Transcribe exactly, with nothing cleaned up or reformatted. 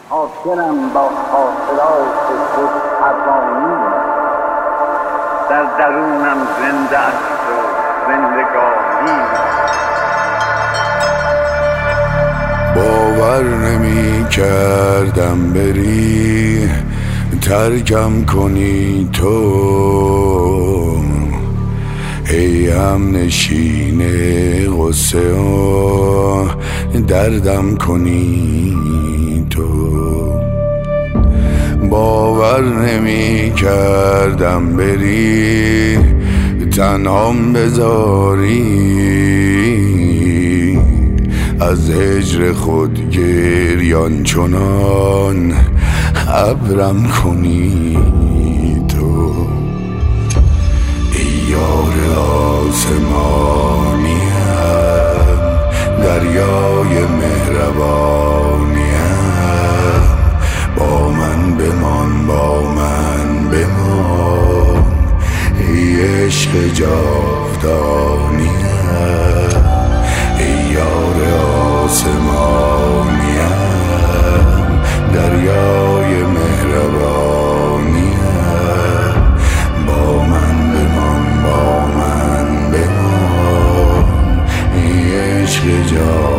حاکرم با خاطرات خود پروانی، در درونم زنده است و زندگانی. باور نمی کردم بری ترکم کنی تو، ای هم نشین غصه و دردم کنی تو. باور نمی کردم بری تنهام بذاری، از هجر خود گریان چنان ابرم کنی تو. ای یار آسمانیم، دریای مهربانیم، با من بمان با من بمان، ای عشق جاودانیم. ای یار آسمانیم، دریای مهربانیم، با من بمان با من بمان، ای عشق جاودانیم.